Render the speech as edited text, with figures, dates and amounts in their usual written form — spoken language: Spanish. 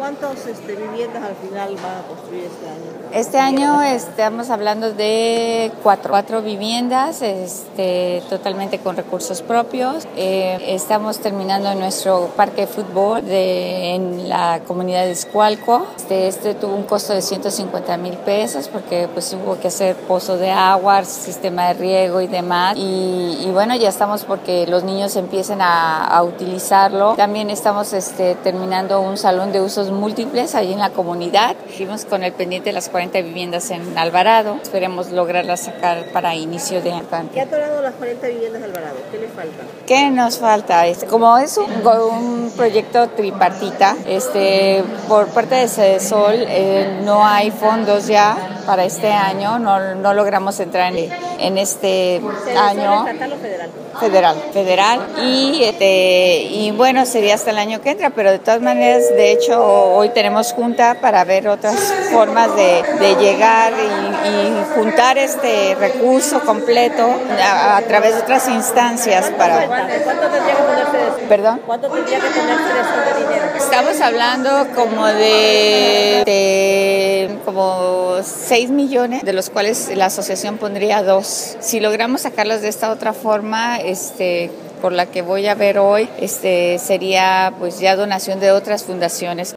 ¿Cuántas viviendas al final van a construir este año? Este año estamos hablando de cuatro viviendas, totalmente con recursos propios. Estamos terminando nuestro parque de fútbol en la comunidad de Izcualco. Este tuvo un costo de 150,000 pesos porque pues hubo que hacer pozo de agua, sistema de riego y demás. Y bueno, ya estamos porque los niños empiecen a utilizarlo. También estamos terminando un salón de usos múltiples ahí en la comunidad. Seguimos con el pendiente de las 40 viviendas en Alvarado. Esperemos lograrlas sacar para inicio de año. ¿Qué ha logrado las 40 viviendas de Alvarado? ¿Qué le falta? ¿Qué nos falta? Como es un proyecto tripartita, por parte de Sedesol no hay fondos ya para este año, no logramos entrar en este año. ¿Estatal o federal? Federal y bueno, sería hasta el año que entra, pero de todas maneras, de hecho, hoy tenemos junta para ver otras formas de llegar y juntar este recurso completo a través de otras instancias para... ¿Cuánto tendría que ponerse de eso? ¿Perdón? ¿Cuánto tendría que ponerse de eso de dinero? Estamos hablando como de como 6 millones, de los cuales la asociación pondría 2. Si logramos sacarlos de esta otra forma, por la que voy a ver hoy, sería pues ya donación de otras fundaciones.